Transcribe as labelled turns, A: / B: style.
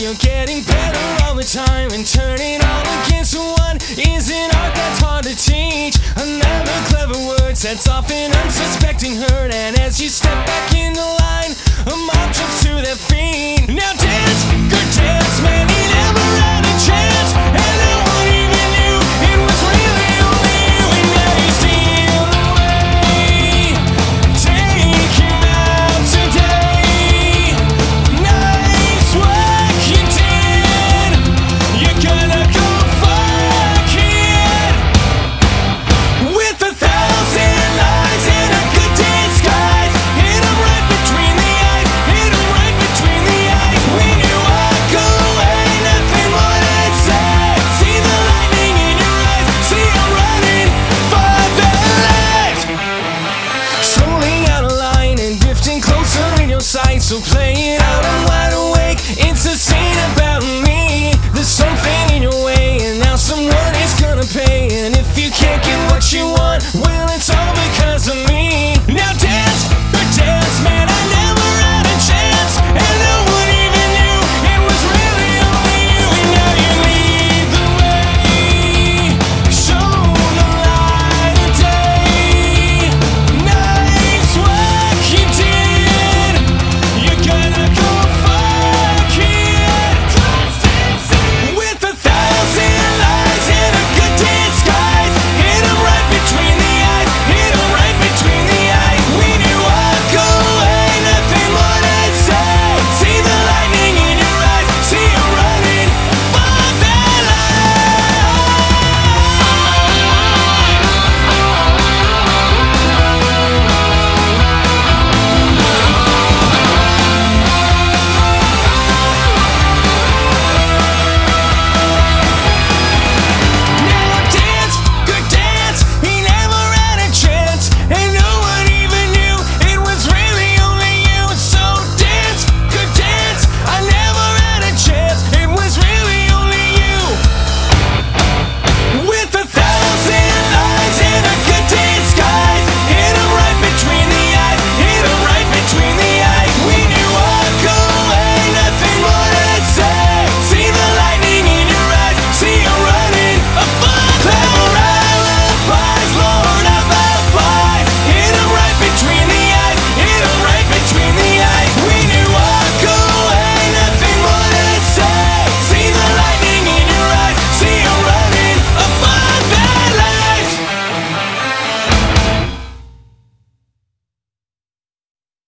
A: you're getting better all the time, and turning all against one is an art that's hard to teach. Another clever word sets off an unsuspecting herd, and as you step back in the line, a mob jumps to their feet. Now dance, good dance, man, he never had a chance, and no one even knew it was really only you. And now you steal away, take him out today. Nice work you did, you're gonna go far, kid. With 1,000 lies and a good disguise, hit 'em right between the eyes, hit 'em right between the eyes. When you walk away, nothing more to say. See the lightning in your eyes, see 'em running for their lives. Strolling out of line and drifting closer in your sight, so play it out.